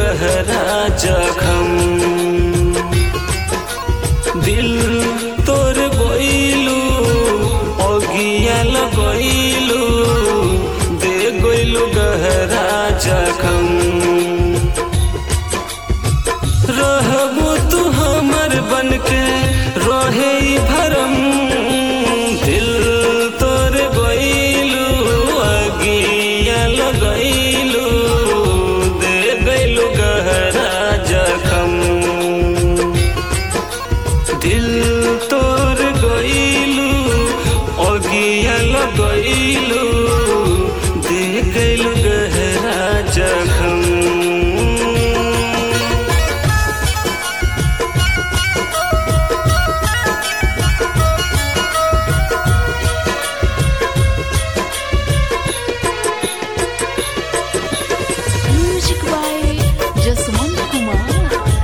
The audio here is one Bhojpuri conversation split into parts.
गहरा जखम। दिल तोर गइलू अगिया लगइलू दे गइलू गहरा जखम। रहबू तू हमर बनके रहे भरम। दिल तोर गइलू अगिया लगइलू दे गइलू गहरा जखम। दिल तोर गइलू अगिया लगइलू दे गइलू गहरा जखम। Music by Jaswant Kumar.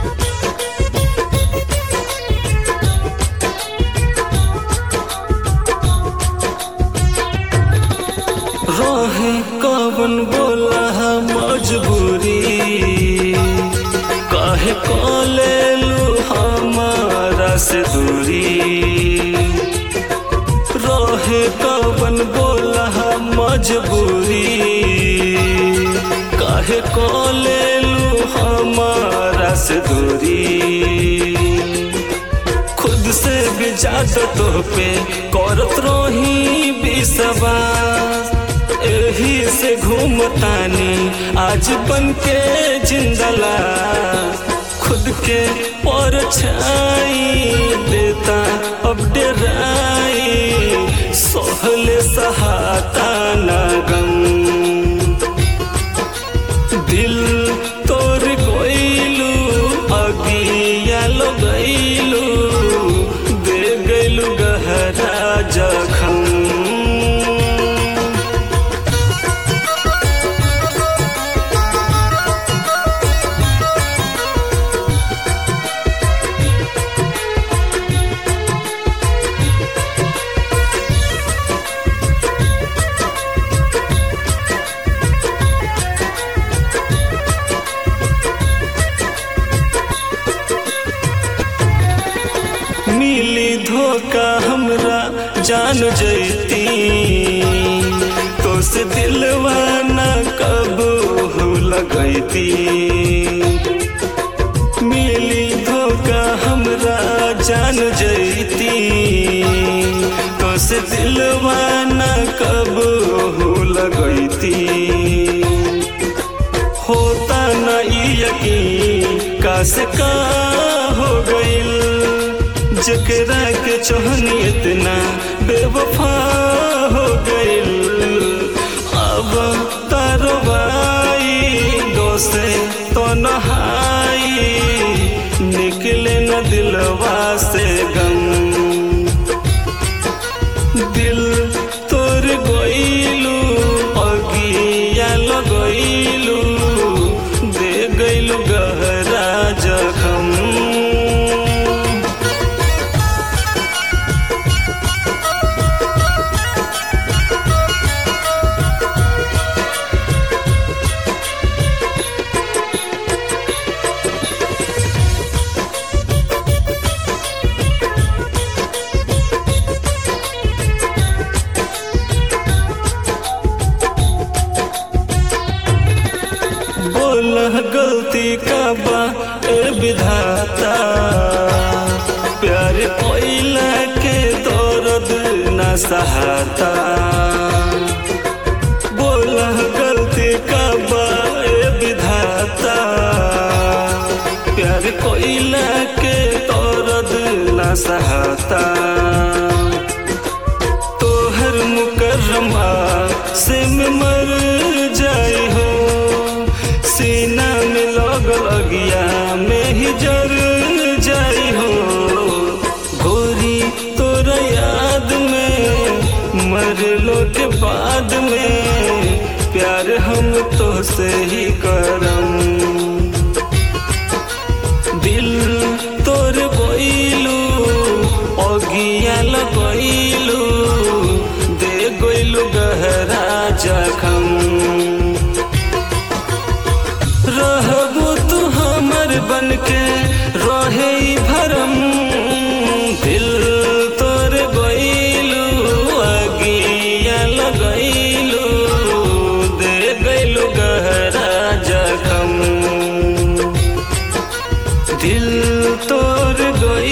रोहे कवन बोला मजबूरी काहे कलेलू हमारा से दूरी। रोहे कवन बोला मजबूरी काहे कलेलू हमारा से दूरी। खुद से भी ज्यादा तो पे करत रही विश्वास। एही से घूमतानी आज बन के जिंदला। खुद के परछाई देता अब डराई सहले सहाता ना गम। दिल तोर गइलू अगिया लगइलू दे गइलू गहरा जखम। मिली धोखा हमरा जान जैती तो से दिलवा न कब लगैती। मिली धोखा हमरा जान जैती तो से दिलवा न कब लगैती। होता न यकीन का से का हो गइल जकरा के चोहनी इतना बेवफा हो गइल। अब तरवाई दोसे तो नहाई निकले न दिलवा से गम। दिल तोर गइलू अगिया लगइलू दे गइलू गहरा जखम। गलती का बा ए विधाता प्यार कोइला के दर्द न सहाता। बोला गलती का बा ए विधाता प्यार कोइला के दर्द न सहाता। तोहर मुकर्रमा से मैं मर जाई हो सीना में लगल अगिया में ही जर जाई हो। गोरी तोरा याद में मरलो के बाद में प्यार हम तो से ही करम। दिल तोर गइलू अगिया लगइलू दे गइलू गहरा जखम। रहबू तू बन के रहे ई भरम दिल तोर गइलू अगिया लगइलू दे गइलू गहरा जखम दिल तोर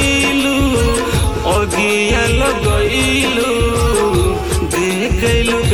गइलू अगिया लगइलू दे गइलू